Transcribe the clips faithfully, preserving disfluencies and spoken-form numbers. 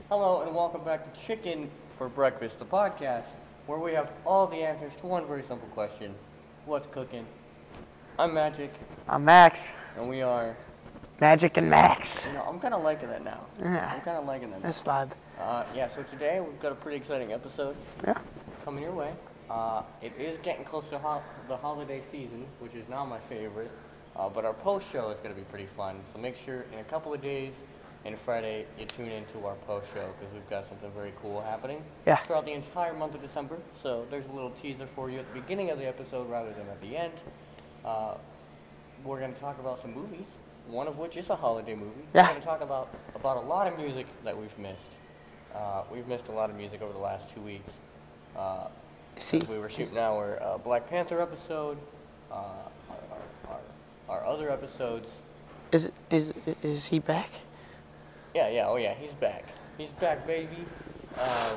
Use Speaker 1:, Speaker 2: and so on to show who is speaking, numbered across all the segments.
Speaker 1: Hello and welcome back to Chicken for Breakfast, the podcast, where we have all the answers to one very simple question. What's cooking? I'm Magic,
Speaker 2: I'm Max.
Speaker 1: and we are,
Speaker 2: Magic and Max.
Speaker 1: you know, I'm kind of liking that now.
Speaker 2: Yeah.
Speaker 1: I'm kind of liking that now.
Speaker 2: That's vibe.
Speaker 1: Uh, yeah, so today we've got a pretty exciting episode
Speaker 2: Yeah.
Speaker 1: coming your way. Uh, it is getting close to ho- the holiday season, which is not my favorite, uh, but our post show is going to be pretty fun. So make sure in a couple of days and Friday you tune into our post show because we've got something very cool happening
Speaker 2: Yeah.
Speaker 1: throughout the entire month of December. So there's a little teaser for you at the beginning of the episode rather than at the end. Uh, we're going to talk about some movies, one of which is a holiday movie.
Speaker 2: Yeah.
Speaker 1: We're going to talk about, about a lot of music that we've missed. Uh, we've missed a lot of music over the last two weeks. Uh,
Speaker 2: See.
Speaker 1: we were shooting our uh, Black Panther episode, uh, our, our, our, our other episodes.
Speaker 2: Is it is is he back?
Speaker 1: Yeah, yeah, oh yeah, he's back. He's back, baby. Um,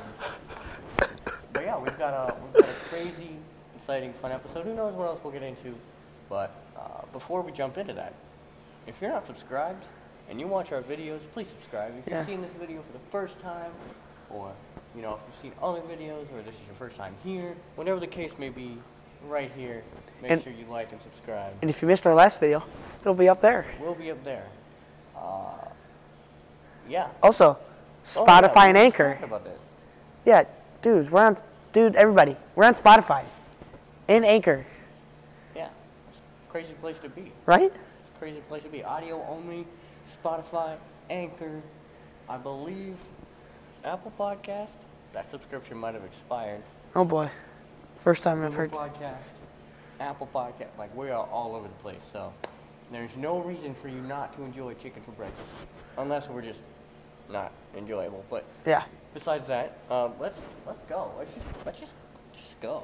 Speaker 1: but yeah, we've got a we've got a crazy, exciting, fun episode. Who knows what else we'll get into? But uh, before we jump into that, if you're not subscribed and you watch our videos, please subscribe. If
Speaker 2: Yeah.
Speaker 1: you've seen this video for the first time, or you know, if you've seen other videos, or this is your first time here, whatever the case may be, right here, make
Speaker 2: And-
Speaker 1: sure you like and subscribe.
Speaker 2: And if you missed our last video, it'll be up there.
Speaker 1: We'll be up there. Uh, yeah.
Speaker 2: Also,
Speaker 1: Oh, yeah,
Speaker 2: Spotify
Speaker 1: we
Speaker 2: and
Speaker 1: were just
Speaker 2: Anchor.
Speaker 1: talking about this.
Speaker 2: Yeah, dude, we're on. Dude, everybody, we're on Spotify and Anchor,
Speaker 1: Yeah, it's a crazy place to be.
Speaker 2: right?
Speaker 1: It's a crazy place to be. Audio only, Spotify, Anchor, I believe Apple Podcast. That subscription might have expired.
Speaker 2: Oh boy, first time I've
Speaker 1: Google
Speaker 2: heard.
Speaker 1: Podcast, Apple Podcast. Like, we are all over the place. So there's no reason for you not to enjoy chicken for breakfast, unless we're just not enjoyable. But
Speaker 2: Yeah.
Speaker 1: besides that, uh, let's let's go. Let's just let's just just go.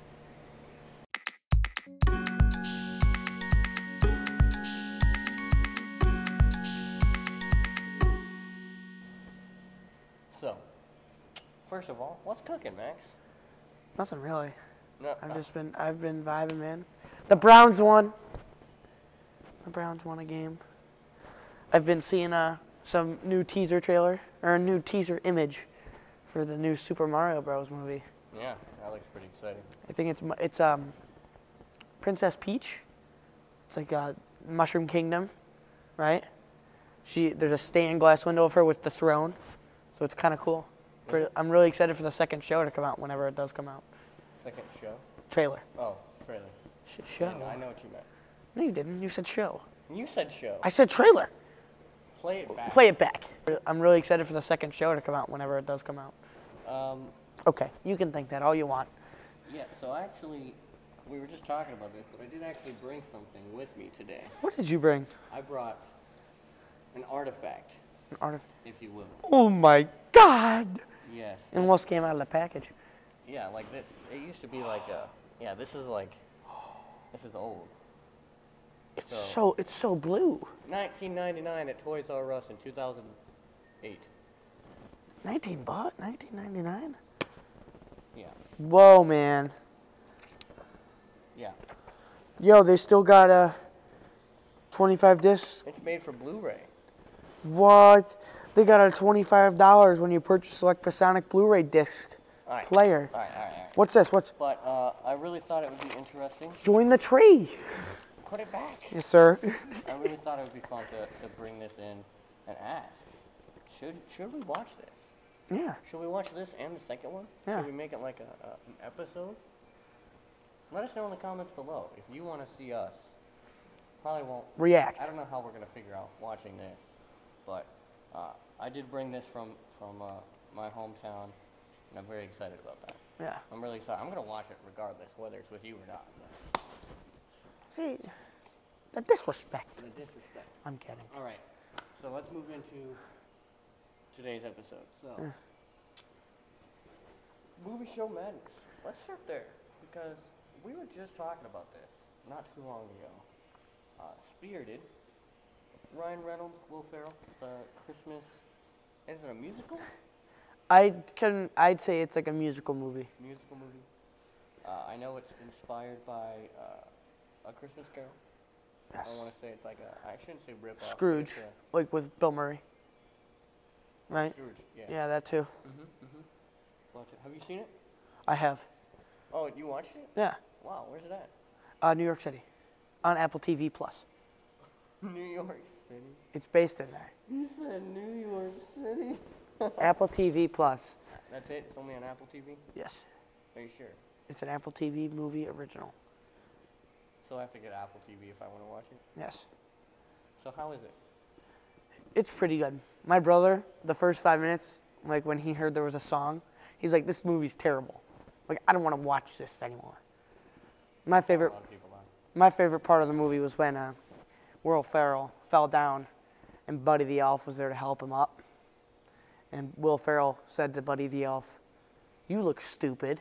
Speaker 1: So, first of all, what's cooking, Max?
Speaker 2: Nothing really.
Speaker 1: No,
Speaker 2: I've
Speaker 1: uh,
Speaker 2: just been I've been vibing, man. The Browns won. The Browns won a game. I've been seeing uh, some new teaser trailer or a new teaser image for the new Super Mario Bros. Movie.
Speaker 1: yeah, that looks pretty exciting.
Speaker 2: I think it's mu- it's um Princess Peach. It's like a Mushroom Kingdom, right? She there's a stained glass window of her with the throne, so it's kind of cool. Pretty, I'm really excited for the second show to come out whenever it does come out.
Speaker 1: Second show?
Speaker 2: Trailer.
Speaker 1: Oh, trailer.
Speaker 2: Sh- show.
Speaker 1: I know what you meant.
Speaker 2: No, you didn't. You said show.
Speaker 1: You said show.
Speaker 2: I said trailer.
Speaker 1: Play it back.
Speaker 2: Play it back. I'm really excited for the second show to come out whenever it does come out.
Speaker 1: Um,
Speaker 2: Okay, you can think that all you want.
Speaker 1: yeah, so actually, we were just talking about this, but I did actually bring something with me today.
Speaker 2: What did you bring?
Speaker 1: I brought an artifact,
Speaker 2: An artif-
Speaker 1: if you will.
Speaker 2: Oh my God!
Speaker 1: Yes.
Speaker 2: It almost came out of the package.
Speaker 1: Yeah, like that. It used to be like a. Yeah, this is like. This is old.
Speaker 2: It's
Speaker 1: So-
Speaker 2: so it's so blue.
Speaker 1: nineteen ninety-nine at Toys R Us in two thousand eight.
Speaker 2: nineteen baht, nineteen ninety-nine.
Speaker 1: Yeah.
Speaker 2: Whoa, man.
Speaker 1: Yeah.
Speaker 2: Yo, they still got a twenty-five discs.
Speaker 1: It's made for Blu-ray.
Speaker 2: What? They got a twenty-five dollars when you purchase select Pasonic Blu-ray disc
Speaker 1: All right.
Speaker 2: player.
Speaker 1: All right, all right, all right.
Speaker 2: What's this? What's
Speaker 1: But uh, I really thought it would be interesting.
Speaker 2: join the tree?
Speaker 1: Put it back.
Speaker 2: Yes, sir.
Speaker 1: I really thought it would be fun to, to bring this in and ask. Should should we watch this?
Speaker 2: Yeah.
Speaker 1: Should we watch this and the second one?
Speaker 2: Yeah.
Speaker 1: Should we make it like a, a an episode? Let us know in the comments below if you want to see us. Probably won't.
Speaker 2: React.
Speaker 1: I don't know how we're gonna figure out watching this, but uh, I did bring this from from uh, my hometown, and I'm very excited about that.
Speaker 2: Yeah.
Speaker 1: I'm really excited. I'm gonna watch it regardless, whether it's with you or not.
Speaker 2: See, the disrespect.
Speaker 1: The disrespect.
Speaker 2: I'm kidding.
Speaker 1: All right, so let's move into today's episode. So,
Speaker 2: Yeah.
Speaker 1: movie show madness. Let's start there because we were just talking about this not too long ago. Uh, Spirited, Ryan Reynolds, Will Ferrell. It's a Christmas. Is it a musical?
Speaker 2: I can. I'd say it's like a musical movie.
Speaker 1: Musical movie. Uh, I know it's inspired by uh, A Christmas Carol.
Speaker 2: Yes.
Speaker 1: I want to say it's like a. I shouldn't say rip off.
Speaker 2: Scrooge, like with Bill Murray. right?
Speaker 1: Scrooge, yeah.
Speaker 2: Yeah, that too.
Speaker 1: Mm-hmm, mm-hmm. Watch it. Have you seen it?
Speaker 2: I have.
Speaker 1: Oh, you watched it?
Speaker 2: Yeah.
Speaker 1: Wow, where's it at?
Speaker 2: Uh, New York City, on Apple T V Plus.
Speaker 1: New York City.
Speaker 2: It's based in there.
Speaker 1: You said New York City?
Speaker 2: Apple T V Plus.
Speaker 1: That's it? It's only on Apple T V?
Speaker 2: Yes.
Speaker 1: Are you sure?
Speaker 2: It's an Apple T V movie original.
Speaker 1: So I have to get Apple T V if I want to watch it?
Speaker 2: Yes.
Speaker 1: So how is it?
Speaker 2: It's pretty good. My brother, the first five minutes, like when he heard there was a song, he's like, "This movie's terrible. Like, I don't want to watch this anymore." My favorite,
Speaker 1: A lot of people are.
Speaker 2: my favorite part of the movie was when uh, Will Ferrell fell down, and Buddy the Elf was there to help him up. And Will Ferrell said to Buddy the Elf, "You look stupid."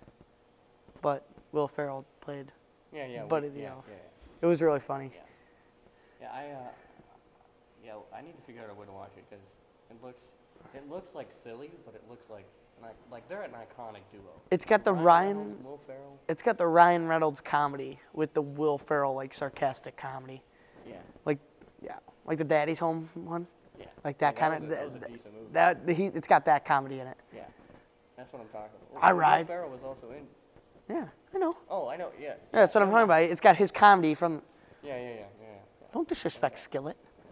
Speaker 2: But Will Ferrell played.
Speaker 1: Yeah, yeah.
Speaker 2: Buddy
Speaker 1: we,
Speaker 2: the
Speaker 1: yeah,
Speaker 2: Elf.
Speaker 1: Yeah,
Speaker 2: It was really funny.
Speaker 1: yeah. Yeah, I, uh, yeah, I need to figure out a way to watch it because it looks, it looks like silly, but it looks like, like, like they're an iconic duo.
Speaker 2: It's got the
Speaker 1: Ryan
Speaker 2: Ryan.
Speaker 1: Reynolds, Will Ferrell.
Speaker 2: It's got the Ryan Reynolds comedy with the Will Ferrell like sarcastic comedy.
Speaker 1: Yeah,
Speaker 2: Like, yeah, like the Daddy's Home one.
Speaker 1: yeah.
Speaker 2: Like that
Speaker 1: Yeah,
Speaker 2: kind
Speaker 1: was
Speaker 2: of.
Speaker 1: a- That was a decent movie.
Speaker 2: That he, it's got that comedy in it.
Speaker 1: Yeah, that's what I'm talking about.
Speaker 2: I
Speaker 1: Will
Speaker 2: ride.
Speaker 1: Ferrell was also in.
Speaker 2: Yeah, I know.
Speaker 1: Oh, I know. Yeah.
Speaker 2: Yeah, that's what I'm talking about. It's got his comedy from.
Speaker 1: Yeah, yeah, yeah, yeah. yeah.
Speaker 2: Don't disrespect Skillet.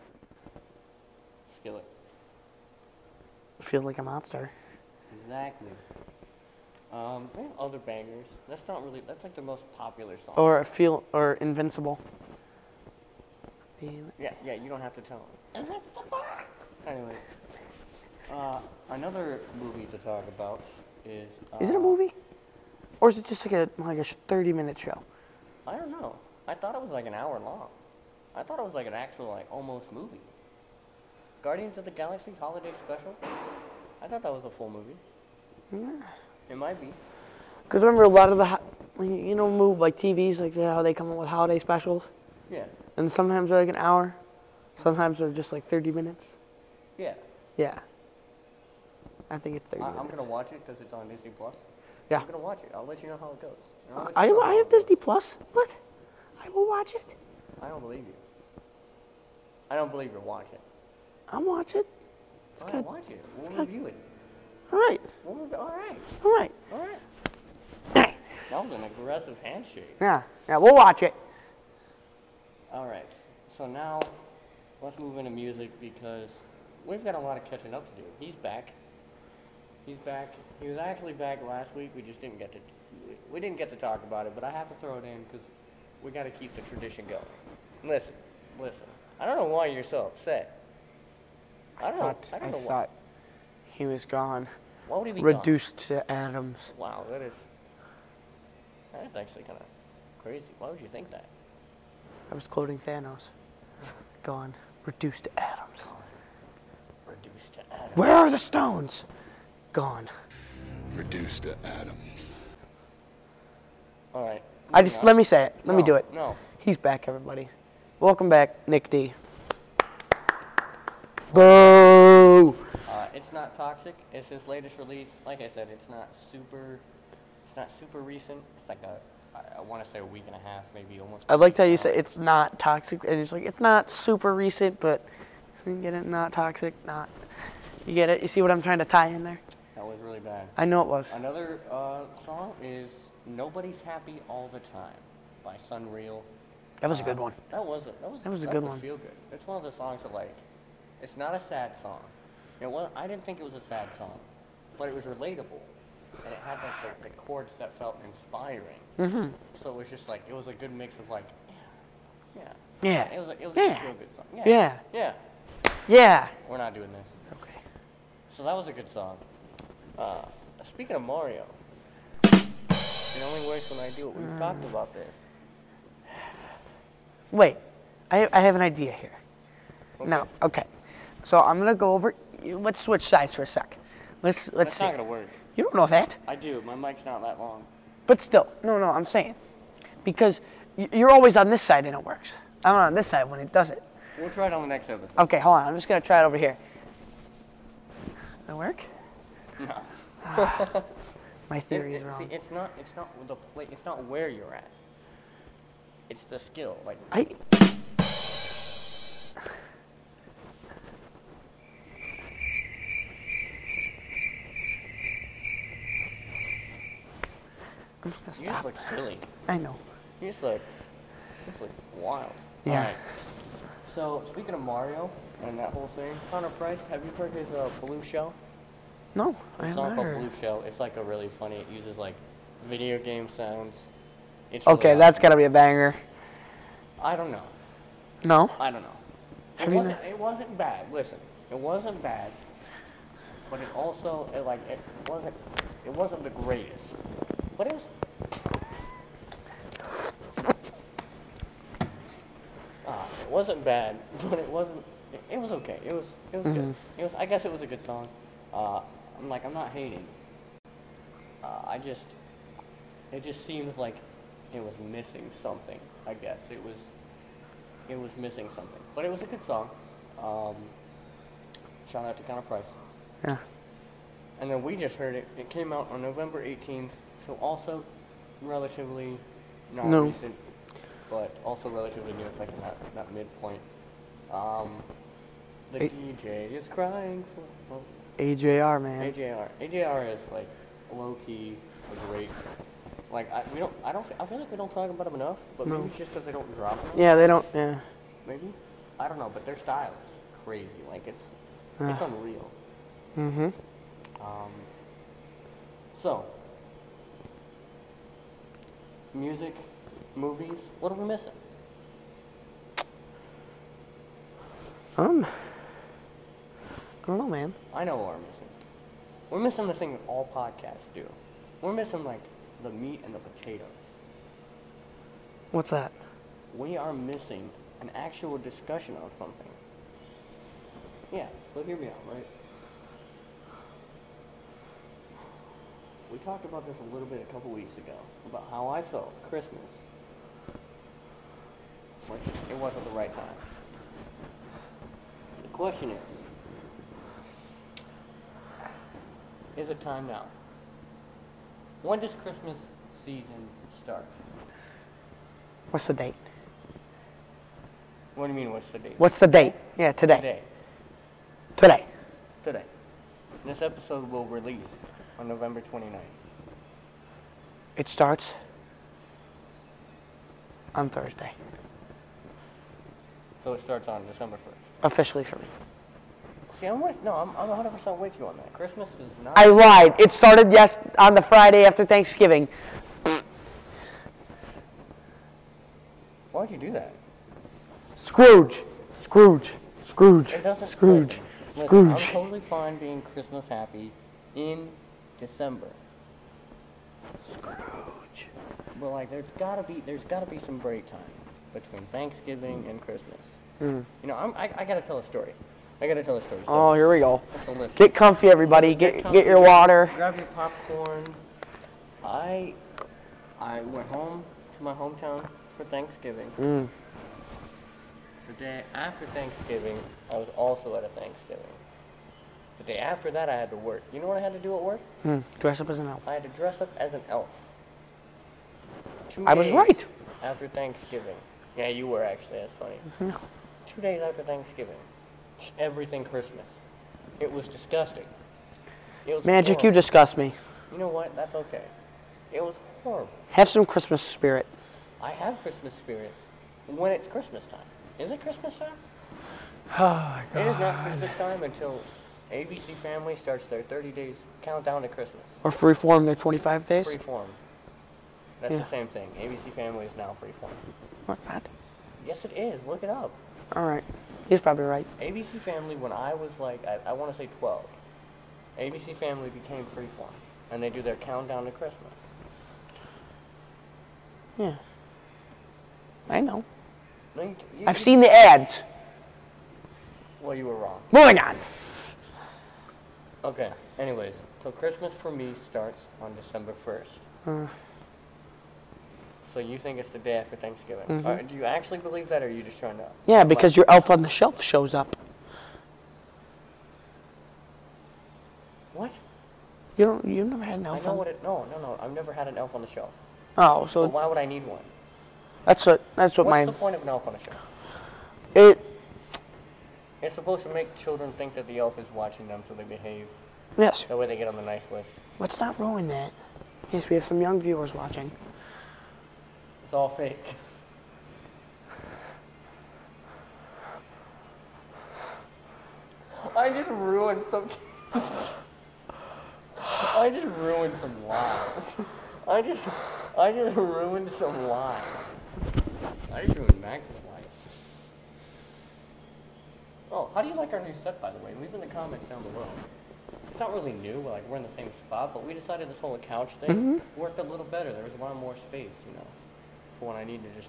Speaker 1: Skillet.
Speaker 2: I feel like a monster.
Speaker 1: Exactly. Um, they have other bangers. That's not really. That's like the most popular song.
Speaker 2: Or feel or Invincible. Feel it.
Speaker 1: Yeah, yeah. You don't have to tell them. Anyway, uh, another movie to talk about is. Uh,
Speaker 2: Is it a movie? Or is it just like a like a thirty minute show?
Speaker 1: I don't know. I thought it was like an hour long. I thought it was like an actual like almost movie. Guardians of the Galaxy Holiday Special. I thought that was a full movie.
Speaker 2: Yeah.
Speaker 1: It might be.
Speaker 2: Because remember a lot of the, ho- you know, move like T Vs, like how they come up with holiday specials?
Speaker 1: Yeah.
Speaker 2: And sometimes they're like an hour. Sometimes they're just like thirty minutes.
Speaker 1: Yeah.
Speaker 2: Yeah. I think it's thirty
Speaker 1: I,
Speaker 2: minutes.
Speaker 1: I'm gonna watch it because it's on Disney Plus.
Speaker 2: Yeah.
Speaker 1: I'm gonna watch it. I'll let you know how it goes. And I'll
Speaker 2: Uh,
Speaker 1: let
Speaker 2: I,
Speaker 1: you know
Speaker 2: I
Speaker 1: how
Speaker 2: have
Speaker 1: it goes.
Speaker 2: Disney Plus. What? I will watch it.
Speaker 1: I don't believe you. I don't believe you're watching.
Speaker 2: I'll watch it. It's
Speaker 1: All
Speaker 2: good.
Speaker 1: right, watch it.
Speaker 2: It's
Speaker 1: We'll
Speaker 2: good.
Speaker 1: review it.
Speaker 2: All right.
Speaker 1: We'll review. All right.
Speaker 2: All right.
Speaker 1: All right. That was an aggressive handshake.
Speaker 2: Yeah. Yeah. We'll watch it.
Speaker 1: All right. So now, let's move into music because we've got a lot of catching up to do. He's back. He's back. He was actually back last week. We just didn't get to. We didn't get to talk about it, but I have to throw it in because we got to keep the tradition going. Listen, listen. I don't know why you're so upset. I don't know.
Speaker 2: Thought-
Speaker 1: I don't
Speaker 2: I
Speaker 1: know why.
Speaker 2: thought he was gone.
Speaker 1: Why would he be gone?
Speaker 2: Reduced to atoms.
Speaker 1: Wow, that is. That is actually kind of crazy. Why would you think that?
Speaker 2: I was quoting Thanos. Gone. Reduced to atoms.
Speaker 1: Reduced to atoms.
Speaker 2: Where are the stones? Gone.
Speaker 3: Reduced to atoms.
Speaker 1: All right.
Speaker 2: I just let me say it. Let me
Speaker 1: No,
Speaker 2: do it.
Speaker 1: No.
Speaker 2: He's back, everybody. Welcome back, Nick D. Boo!
Speaker 1: Uh, it's not toxic. It's his latest release. Like I said, it's not super. It's not super recent. It's like a. I, I want to say a week and a half, maybe almost.
Speaker 2: I liked how you say it's not toxic, and it's like it's not super recent, but you get it, not toxic, not. You get it? You see what I'm trying to tie in there?
Speaker 1: That was really bad.
Speaker 2: I know it was.
Speaker 1: Another uh, song is "Nobody's Happy All the Time" by Sunreal.
Speaker 2: That was a good one.
Speaker 1: That was a, that was
Speaker 2: That was a
Speaker 1: that's
Speaker 2: good one.
Speaker 1: Feel good. It's one of the songs that like. It's not a sad song. It was. I didn't think it was a sad song, but it was relatable, and it had like the, the chords that felt inspiring.
Speaker 2: Mm-hmm.
Speaker 1: So it was just like it was a good mix of like, yeah,
Speaker 2: Yeah.
Speaker 1: It was a, it was
Speaker 2: Yeah.
Speaker 1: a feel good song.
Speaker 2: Yeah.
Speaker 1: Yeah.
Speaker 2: Yeah.
Speaker 1: We're not doing this.
Speaker 2: Okay.
Speaker 1: So that was a good song. Uh, speaking of Mario, it only works when I do it. We've talked about this.
Speaker 2: Wait, I, I have an idea here.
Speaker 1: Okay.
Speaker 2: No, okay. So I'm gonna go over. Let's switch sides for a sec. Let's let's
Speaker 1: That's
Speaker 2: see.
Speaker 1: not gonna work.
Speaker 2: You don't know that,
Speaker 1: I do. My mic's not that long.
Speaker 2: but still, no, no. I'm saying because y- you're always on this side and it works. I'm on this side when it doesn't.
Speaker 1: We'll try it on the next episode.
Speaker 2: Okay, hold on. I'm just gonna try it over here. That work?
Speaker 1: No.
Speaker 2: My
Speaker 1: It-
Speaker 2: theory is
Speaker 1: it-
Speaker 2: wrong.
Speaker 1: See, it's not. It's not the play. It's not where you're at. It's the skill. Like
Speaker 2: I. I'm just gonna
Speaker 1: You just
Speaker 2: stop.
Speaker 1: look silly.
Speaker 2: I know.
Speaker 1: You just look, you just look wild.
Speaker 2: Yeah.
Speaker 1: Alright. So, speaking of Mario and that whole thing, Connor Price, have you heard his uh, Blue Shell?
Speaker 2: No, I
Speaker 1: A
Speaker 2: haven't
Speaker 1: song called
Speaker 2: heard.
Speaker 1: Blue Shell. It's like a really funny, it uses like video game sounds. It's
Speaker 2: Okay,
Speaker 1: really
Speaker 2: that's
Speaker 1: awesome.
Speaker 2: gotta be a banger.
Speaker 1: I don't know.
Speaker 2: No?
Speaker 1: I don't know. It
Speaker 2: Have you
Speaker 1: wasn't, it wasn't bad. Listen, it wasn't bad. But it also, it like, it wasn't, it wasn't the greatest. But it was, ah, it wasn't bad, but it wasn't, it, it was okay. It was, it was good. It was, I guess it was a good song. Uh, I'm like, I'm not hating. Uh, I just, it just seemed like it was missing something, I guess. It was, it was missing something. But it was a good song. Um, shout out to Connor Price.
Speaker 2: Yeah.
Speaker 1: And then we just heard it. It came out on November eighteenth, so also relatively not
Speaker 2: No.
Speaker 1: recent, but also relatively new. It's like in that, that midpoint. Um, the
Speaker 2: Eight-
Speaker 1: D J is crying for... Oh,
Speaker 2: A J R, man.
Speaker 1: A J R. A J R is like low-key a great... Like, I, we don't, I don't, I feel like we don't talk about them enough, but
Speaker 2: No.
Speaker 1: maybe it's just because they don't drop them.
Speaker 2: Yeah, they don't, yeah.
Speaker 1: Maybe? I don't know, but their style is crazy. Like, it's, it's
Speaker 2: Ah.
Speaker 1: unreal.
Speaker 2: Mm-hmm.
Speaker 1: Um, so, music, movies, what are we missing?
Speaker 2: Um, I don't know, man.
Speaker 1: I know what we're missing. We're missing the thing that all podcasts do. We're missing, like, the meat and the potatoes.
Speaker 2: What's that?
Speaker 1: We are missing an actual discussion on something. Yeah, so hear me out, right? We talked about this a little bit a couple weeks ago, about how I felt Christmas, which it wasn't the right time. The question is, is it time now? When does Christmas season start?
Speaker 2: What's the date?
Speaker 1: What do you mean, what's the date?
Speaker 2: What's the date? Yeah, today.
Speaker 1: Today.
Speaker 2: Today.
Speaker 1: Today. This episode will release on November twenty-ninth.
Speaker 2: It starts on Thursday.
Speaker 1: So it starts on December first.
Speaker 2: Officially for me.
Speaker 1: See, I'm with, no, I'm, I'm one hundred percent with you on that. Christmas does not...
Speaker 2: I lied. It started yes on the Friday after Thanksgiving.
Speaker 1: Why'd you do that?
Speaker 2: Scrooge. Scrooge. Scrooge.
Speaker 1: It doesn't...
Speaker 2: Scrooge.
Speaker 1: Listen, listen,
Speaker 2: Scrooge.
Speaker 1: I'm totally fine being Christmas happy in December.
Speaker 2: Scrooge.
Speaker 1: But, like, there's gotta be, there's gotta be some break time between Thanksgiving and Christmas.
Speaker 2: Mm.
Speaker 1: You know, I'm, I, I gotta tell a story. I gotta tell a story. So,
Speaker 2: Oh, here we go.
Speaker 1: so listen.
Speaker 2: Get comfy, everybody. Get
Speaker 1: comfy,
Speaker 2: get your water.
Speaker 1: Grab your popcorn. I I went home to my hometown for Thanksgiving.
Speaker 2: Mm.
Speaker 1: The day after Thanksgiving, I was also at a Thanksgiving. The day after that, I had to work. You know what I had to do at work?
Speaker 2: Mm. Dress up as an elf.
Speaker 1: I had to dress up as an elf. Two
Speaker 2: I was
Speaker 1: days
Speaker 2: right.
Speaker 1: After Thanksgiving. Yeah, you were actually. That's funny.
Speaker 2: No.
Speaker 1: Two days after Thanksgiving. Everything Christmas. It was disgusting. It was
Speaker 2: Magic, you
Speaker 1: horrible.
Speaker 2: disgust me.
Speaker 1: You know what? That's okay. It was horrible.
Speaker 2: Have some Christmas spirit.
Speaker 1: I have Christmas spirit when it's Christmas time. Is it Christmas time?
Speaker 2: Oh, my
Speaker 1: It is not Christmas time until A B C Family starts their thirty days countdown to Christmas.
Speaker 2: Or freeform their twenty-five days.
Speaker 1: Freeform. That's
Speaker 2: Yeah.
Speaker 1: the same thing. A B C Family is now freeform.
Speaker 2: What's that?
Speaker 1: Yes, it is. Look it up.
Speaker 2: All right. He's probably right.
Speaker 1: A B C Family, when I was like, I, I want to say twelve, A B C Family became freeform. And they do their countdown to Christmas.
Speaker 2: Yeah. I know.
Speaker 1: No, you, you,
Speaker 2: I've
Speaker 1: you-
Speaker 2: seen the ads.
Speaker 1: Well, you were wrong.
Speaker 2: Moving on.
Speaker 1: Okay, anyways, so Christmas for me starts on December first.
Speaker 2: Uh,
Speaker 1: So you think it's the day after Thanksgiving?
Speaker 2: Mhm.
Speaker 1: Uh, do you actually believe that, or are you just trying to...
Speaker 2: yeah, because your elf on the shelf shows up.
Speaker 1: What?
Speaker 2: You don't. You never had an
Speaker 1: I
Speaker 2: elf
Speaker 1: know
Speaker 2: on.
Speaker 1: what it... No, no, no. I've never had an elf on the shelf.
Speaker 2: Oh,
Speaker 1: But
Speaker 2: so
Speaker 1: why would I need one?
Speaker 2: that's what. That's what
Speaker 1: What's
Speaker 2: my.
Speaker 1: the point of an elf on the shelf?
Speaker 2: It.
Speaker 1: It's supposed to make children think that the elf is watching them so they behave.
Speaker 2: Yes.
Speaker 1: That way they get on the nice list.
Speaker 2: Let's not ruin that. Yes, we have some young viewers watching.
Speaker 1: It's all fake. I just ruined some kids. I just ruined some lives. I just, I just ruined some lives. I just ruined Max's life. Oh, how do you like our new set, by the way? Leave in the comments down below. It's not really new, we're like we're in the same spot, but we decided this whole couch thing
Speaker 2: Mm-hmm.
Speaker 1: worked a little better. There was a lot more space, you know, for when I need to just.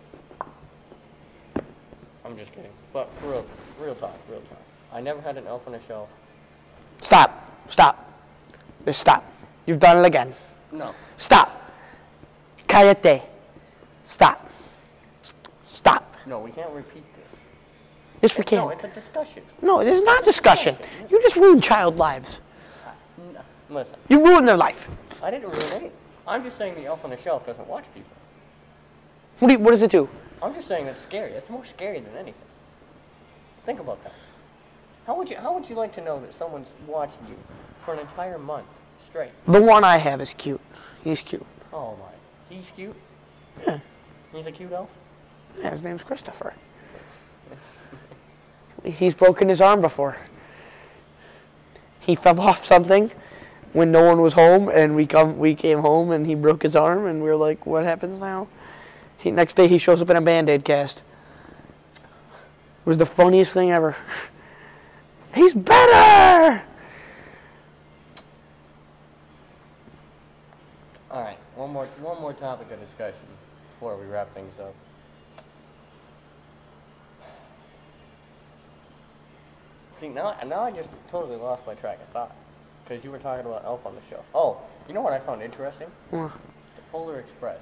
Speaker 1: I'm just kidding, but for real, real talk, real talk. I never had an elf on a shelf.
Speaker 2: Stop. Stop. Just stop. You've done it again.
Speaker 1: No.
Speaker 2: Stop. Cállate. Stop. Stop.
Speaker 1: No, we can't repeat this.
Speaker 2: Yes, we
Speaker 1: It's- No,
Speaker 2: can.
Speaker 1: it's a discussion.
Speaker 2: No, it is not discussion.
Speaker 1: discussion.
Speaker 2: You just ruined child lives.
Speaker 1: No, listen,
Speaker 2: You ruined their life.
Speaker 1: I didn't ruin anything. I'm just saying the elf on the shelf doesn't watch people.
Speaker 2: What, do you, what does it do?
Speaker 1: I'm just saying it's scary. It's more scary than anything. Think about that. How would you How would you like to know that someone's watched you for an entire month straight?
Speaker 2: The one I have is cute. He's cute.
Speaker 1: Oh my, he's cute.
Speaker 2: Yeah.
Speaker 1: He's a cute elf.
Speaker 2: Yeah, his name's Christopher. He's broken his arm before. He fell off something when no one was home, and we come we came home, and he broke his arm, and we were like, "What happens now?" He, next day, he shows up in a Band-Aid cast. It was the funniest thing ever. He's better.
Speaker 1: All right, one more one more topic of discussion before we wrap things up. See, now, now I just totally lost my track of thought. Because you were talking about Elf on the Shelf. Oh, you know what I found interesting?
Speaker 2: What?
Speaker 1: The Polar Express.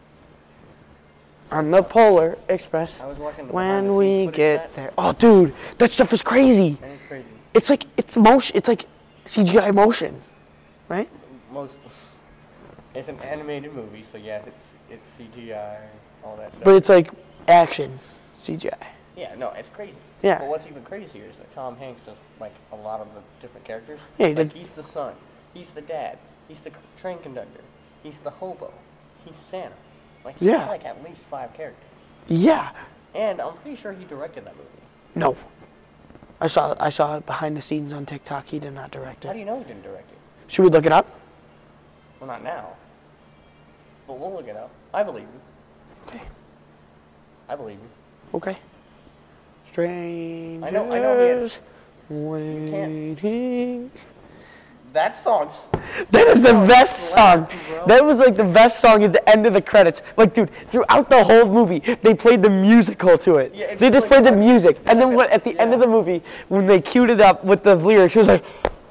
Speaker 2: On the Polar Express,
Speaker 1: I was watching the
Speaker 2: when
Speaker 1: behind-the-scenes
Speaker 2: we
Speaker 1: footage
Speaker 2: get
Speaker 1: of that,
Speaker 2: there. Oh, dude, that stuff is crazy.
Speaker 1: and it's crazy.
Speaker 2: It's like it's motion. It's like C G I motion, right?
Speaker 1: Most, it's an animated movie, so yes, it's it's C G I, all that stuff.
Speaker 2: But it's like action C G I.
Speaker 1: yeah, no, it's crazy.
Speaker 2: Yeah.
Speaker 1: But what's even crazier is that Tom Hanks does like a lot of the different characters.
Speaker 2: Yeah, he
Speaker 1: like
Speaker 2: did.
Speaker 1: he's the son, he's the dad, he's the c- train conductor, he's the hobo, he's Santa. Like he's
Speaker 2: Yeah.
Speaker 1: like at least five characters.
Speaker 2: Yeah.
Speaker 1: And I'm pretty sure he directed that movie.
Speaker 2: No. I saw I saw it behind the scenes on TikTok. He did not direct
Speaker 1: How do
Speaker 2: it.
Speaker 1: you know he didn't direct it?
Speaker 2: Should we look it up?
Speaker 1: Well, not now. But we'll look it up. I believe you.
Speaker 2: Okay.
Speaker 1: I believe you.
Speaker 2: Okay. Strangers
Speaker 1: I know- I know he had- can't-
Speaker 2: waiting.
Speaker 1: That song's
Speaker 2: That is the best song.
Speaker 1: slapped, bro.
Speaker 2: That was like the best song at the end of the credits. Like, dude, throughout the whole movie, they played the musical to it.
Speaker 1: Yeah, it's
Speaker 2: they just
Speaker 1: like
Speaker 2: played the
Speaker 1: a-
Speaker 2: music, and then
Speaker 1: like a-
Speaker 2: what? At the end of
Speaker 1: yeah.
Speaker 2: the movie, when they queued it up with the lyrics, it was like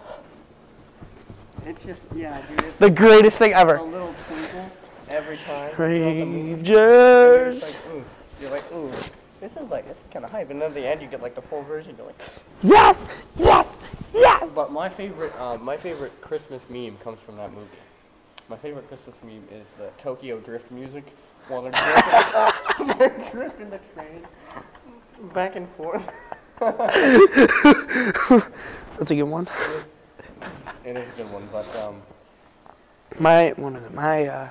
Speaker 1: It's just, yeah, dude. It's
Speaker 2: the greatest thing
Speaker 1: a
Speaker 2: ever.
Speaker 1: little twinkle every time. throughout the movie.
Speaker 2: Strangers.
Speaker 1: You're just like, ooh. You're like, ooh. This is like, this is kind of hype. And then at the end, you get like the full version. You're like.
Speaker 2: Yes, yes, yes.
Speaker 1: But my favorite, um, my favorite Christmas meme comes from that movie. My favorite Christmas meme is the Tokyo Drift music while they're drifting, they're drifting the train back and forth.
Speaker 2: That's a good one.
Speaker 1: It is, it is a good one, but um,
Speaker 2: My one of the, my uh,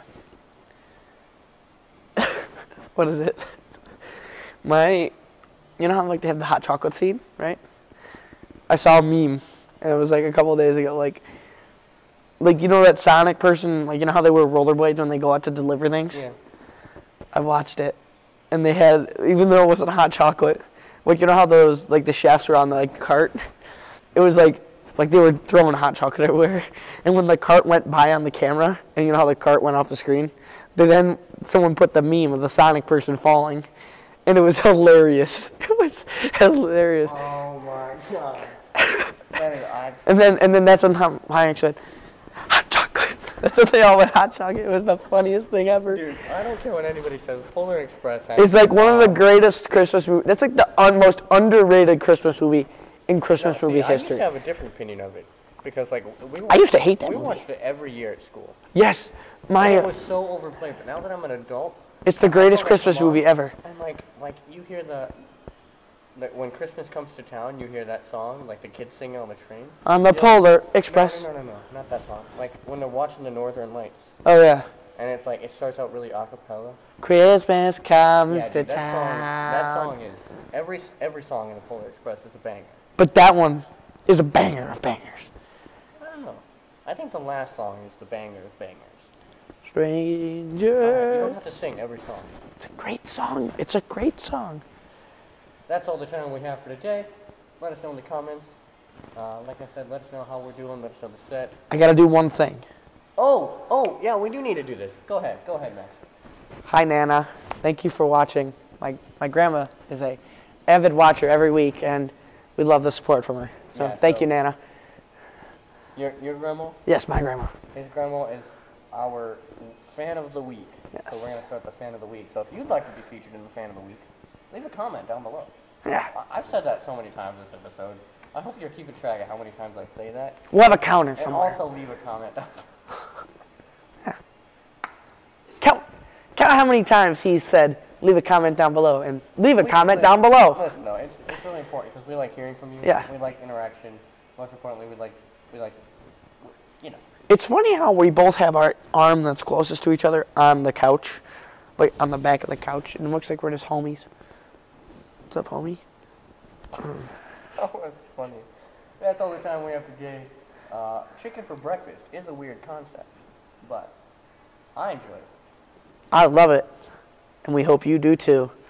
Speaker 2: what is it? My, you know how like they have the hot chocolate scene, right? I saw a meme, and it was like a couple of days ago, like, like you know that Sonic person, like you know how they wear rollerblades when they go out to deliver things.
Speaker 1: yeah.
Speaker 2: I watched it, and they had, even though it wasn't hot chocolate, like you know how those like the chefs were on the like cart, it was like like they were throwing hot chocolate everywhere, and when the cart went by on the camera, and you know how the cart went off the screen, they then someone put the meme of the Sonic person falling, and it was hilarious. It was hilarious.
Speaker 1: Oh my god. That is odd.
Speaker 2: And then and then that's when Tom Hanks said, hot chocolate. That's what they all went, hot chocolate. It was the funniest thing ever.
Speaker 1: Dude, I don't care what anybody says. Polar Express has.
Speaker 2: It's like one of the
Speaker 1: um,
Speaker 2: greatest Christmas movies. That's like the un- most underrated Christmas movie in Christmas
Speaker 1: no, see,
Speaker 2: movie
Speaker 1: I used
Speaker 2: history.
Speaker 1: to have a different opinion of it because like we.
Speaker 2: I used to hate that
Speaker 1: We
Speaker 2: movie.
Speaker 1: watched it every year at school.
Speaker 2: Yes, my
Speaker 1: And it
Speaker 2: uh,
Speaker 1: was so overplayed, but now that I'm an adult,
Speaker 2: it's the
Speaker 1: I
Speaker 2: greatest
Speaker 1: saw that
Speaker 2: Christmas
Speaker 1: come on,
Speaker 2: movie ever.
Speaker 1: And like, like you hear the, that when Christmas comes to town, you hear that song, like the kids singing on the train.
Speaker 2: On the
Speaker 1: Yeah.
Speaker 2: Polar Express.
Speaker 1: No, no, no, no, no, not that song. Like when they're watching the Northern Lights,
Speaker 2: Oh yeah.
Speaker 1: and it's like it starts out really a cappella.
Speaker 2: Christmas comes
Speaker 1: Yeah,
Speaker 2: to
Speaker 1: dude, that
Speaker 2: town.
Speaker 1: song, that song is every every song in the Polar Express is a banger.
Speaker 2: But that one is a banger of bangers.
Speaker 1: I don't know. I think the last song is the banger of bangers.
Speaker 2: Stranger.
Speaker 1: Alright, you don't have to sing every song.
Speaker 2: It's a great song. It's a great song.
Speaker 1: That's all the time we have for today. Let us know in the comments. Uh, like I said, let us know how we're doing. Let us know the set.
Speaker 2: I gotta do one thing.
Speaker 1: Oh, oh, yeah, we do need to do this. Go ahead, go ahead, Max.
Speaker 2: Hi Nana. Thank you for watching. My my grandma is a avid watcher every week, and we love the support from her. So
Speaker 1: Yeah,
Speaker 2: thank
Speaker 1: so-
Speaker 2: you, Nana.
Speaker 1: Your your grandma?
Speaker 2: Yes, my grandma.
Speaker 1: His grandma is our fan of the week. So
Speaker 2: Yes.
Speaker 1: we're gonna start the fan of the week. So if you'd like to be featured in the fan of the week, leave a comment down below.
Speaker 2: Yeah.
Speaker 1: I- I've said that so many times this episode. I hope you're keeping track of how many times I say that.
Speaker 2: We'll have a counter
Speaker 1: And
Speaker 2: somewhere.
Speaker 1: also leave a comment.
Speaker 2: Count, count how many times he said, leave a comment down below, and leave a
Speaker 1: We-
Speaker 2: comment
Speaker 1: listen-
Speaker 2: down below.
Speaker 1: Listen, though, it's, it's really important because we like hearing from you.
Speaker 2: Yeah.
Speaker 1: We like interaction. Most importantly, we like we like you know.
Speaker 2: It's funny how we both have our arm that's closest to each other on the couch, like on the back of the couch, and it looks like we're just homies. What's up, homie?
Speaker 1: That was funny. That's all the time we have today. Uh, chicken for breakfast is a weird concept, but I enjoy it.
Speaker 2: I love it, and we hope you do too.